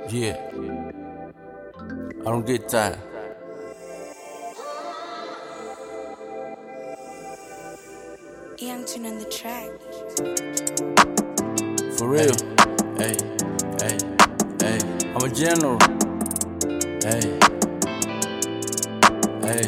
Yeah, I don't get tired. Young Tune on the track. For real. Hey, hey, hey. I'm a general. Hey, hey,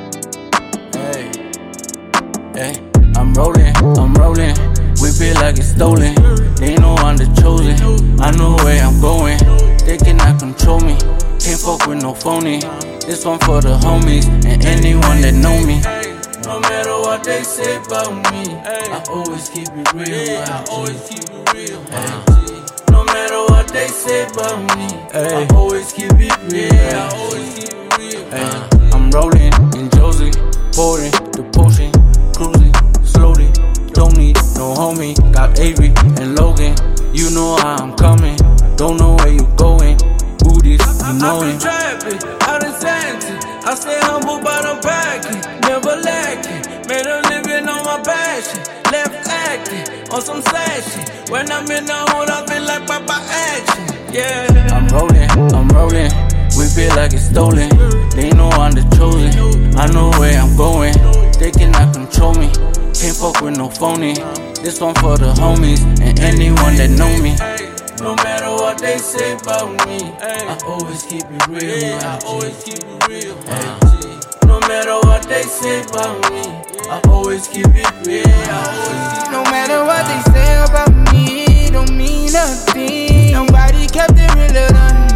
hey, hey. I'm rolling. Whip it like it's stolen. They know I'm the chosen. I know where I'm going. They cannot control me. Can't fuck with no phony. This one for the homies and anyone that know me. No matter what they say about me, I always keep it real. I always keep it real. No matter what they say about me, I always keep it real. I always keep it real. I'm rolling in Josie, pouring the potion, cruising slowly. Don't need no homie. Got Avery and Logan. You know how I'm coming. Don't know where you going. Booties, you know it. Trapping, out in Santa. I stay humble, but I'm packing. Never lacking. Made a living on my passion. Left acting on some sad shit. When I'm in the hood, I feel like Papa action. Yeah. I'm rolling. Whip it like it's stolen. They know I'm the chosen. I know where I'm going. They cannot control me. Can't fuck with no phony. This one for the homies and anyone that know me. No matter what they say about me, I always keep it real. I always keep it real. No matter what they say about me, I always keep it real. No matter what they say about me, don't mean nothing. Nobody kept it realer than me.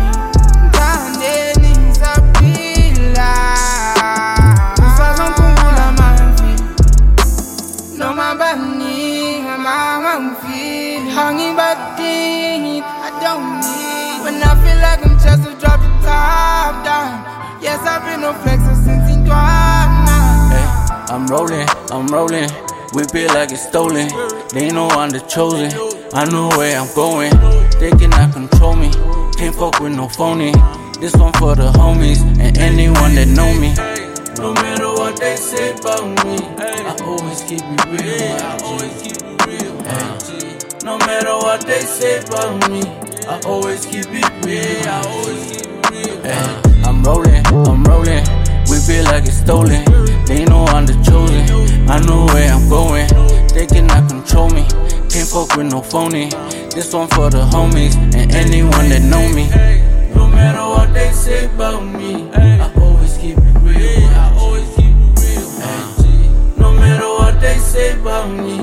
Hanging back in, I don't need. When I feel like I'm just to drop the top down. Yes, I've been no flexer since in now. I'm rolling. Whip it like it's stolen. They know I'm the chosen. I know where I'm going. They cannot control me. Can't fuck with no phony. This one for the homies and anyone that know me. No matter what they say about me, I always keep it real. I always keep it real. No matter what they say about me, I always keep it real. I always keep it real. I'm rolling. Whip it like it's stolen. They know I'm the chosen. I know where I'm going. They cannot control me. Can't fuck with no phony. This one for the homies and anyone that know me. No matter what they say about me, I always keep it real. I always keep it real. No matter what they say about me,